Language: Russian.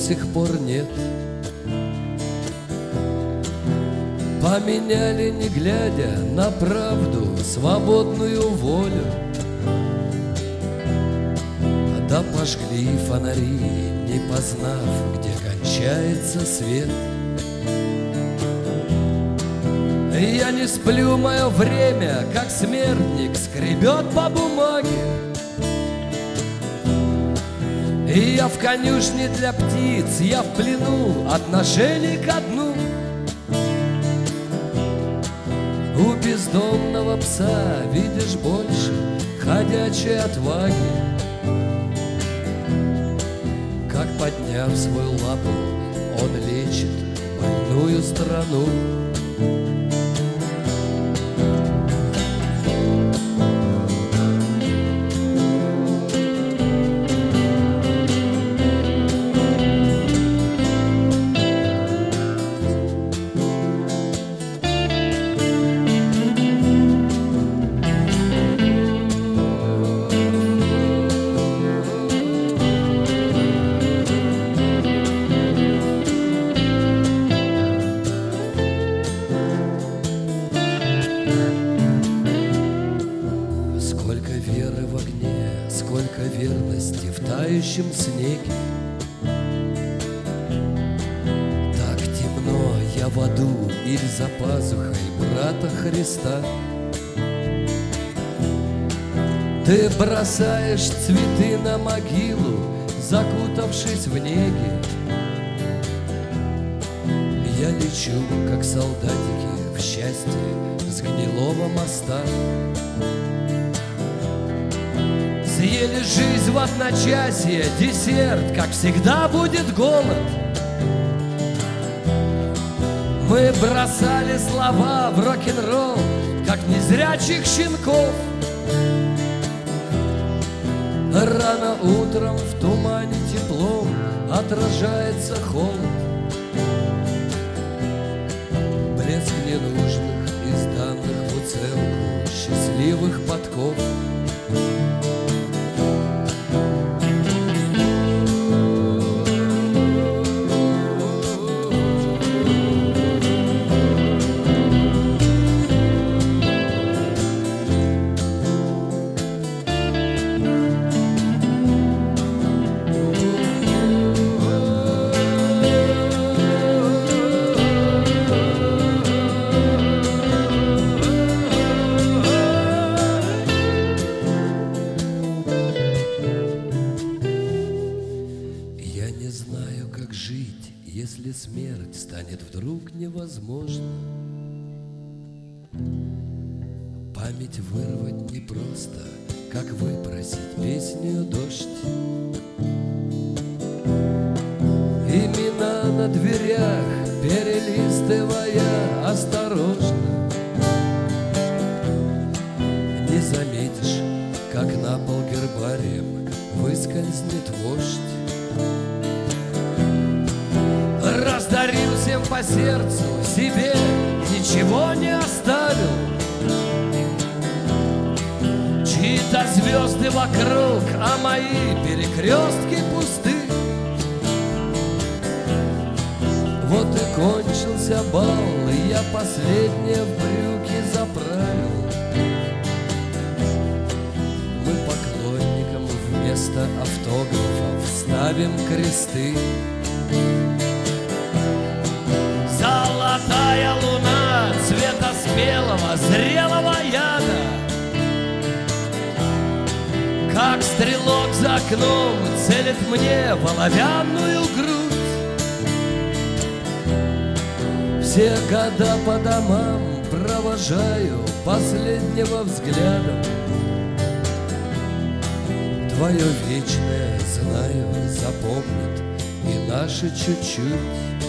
сих пор нет. Поменяли, не глядя на правду, свободную волю. Да пожгли фонари, не познав, где кончается свет. Я не сплю, мое время, как смертник, скребет по бумаге. И я в конюшне для птиц, я в плену отношений ко дну. У бездомного пса видишь больше ходячей отваги. Как, подняв свою лапу, он лечит больную страну. Сколько верности в тающем снеге. Так темно я в аду или за пазухой брата Христа. Ты бросаешь цветы на могилу, закутавшись в неге. Я лечу, как солдатики, в счастье с гнилого моста. Съели жизнь в одночасье, десерт, как всегда, будет голод. Мы бросали слова в рок-н-ролл, как незрячих щенков. Рано утром в тумане теплом отражается холод. Блеск ненужных, изданных в уцелку счастливых подков. Если смерть станет вдруг невозможна, память вырвать непросто, как выпросить песню «Дождь». Имена на дверях, перелистывая осторожно, не заметишь, как на пол гербарием выскользнет вождь. Раздарил всем по сердцу, себе ничего не оставил. Чьи-то звезды вокруг, а мои перекрестки пусты. Вот и кончился бал, и я последнее в брюки заправил. Мы поклонникам вместо автографов ставим кресты. Золотая луна цвета спелого, зрелого яда, как стрелок за окном целит мне в оловянную грудь. Все года по домам провожаю последнего взглядом. Твое вечное знаю, запомнит и наши чуть-чуть.